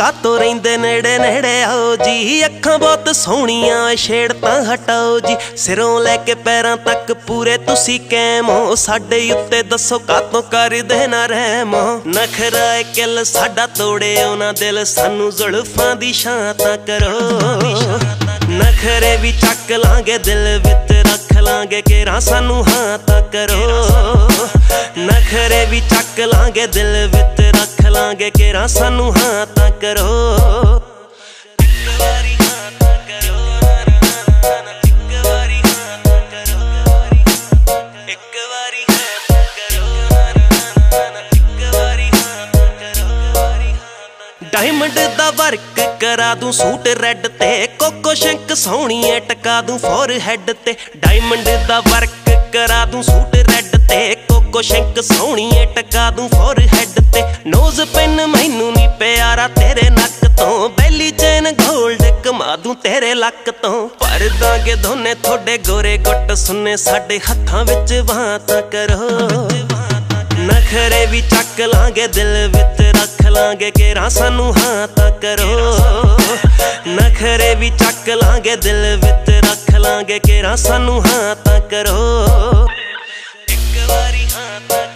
कातों रहिंदे नेड़े नेड़े आओ जी। अखां बहुत सोहणियां छेड़ तां हटाओ जी। सिरों लैके पैरां तक पूरे तुसी कैम हो। साडे उत्ते दसो कातों करदे ना रहम हो। नखरा किल साडा तोड़िओ ना दिल, सानू जुल्फां दी छां तां करो। नखरे भी चक लांगे दिल विच रख लांगे, केरा सानू हां तां करो। नखरे भी चक लांगे दिल विच रख लांगे, केरा सानू हां तां करो। एक वारी हां तां करो, एक वारी हां तां करो, एक वारी हां तां करो, एक वारी हां तां करो। डायमंड दा वर्क करा दूं सूट रेड ते, कोको शंक सोहणीए टका दूं फोरहेड ते। डायमंड दा वर्क करा दूं सूट रेड ते, कोको शंक सोहणीए टका दूं फोरहेड ते। नोज पिन मैनू नी प्यारा तेरे नक तो, बैली चैन गोल्ड कमा दूं तेरे लक तो। भर दांगे दोने थोड़े गोरे गुट सुन्ने, साडे हत्थां विच बां तां करो। नखरे भी चक लांगे दिल विच रख लांगे, केरा सानू हां तां करो। नखरे भी चक लांगे दिल विच रख लांगे, केरा सानू हां तां करो। एक वारी हां तां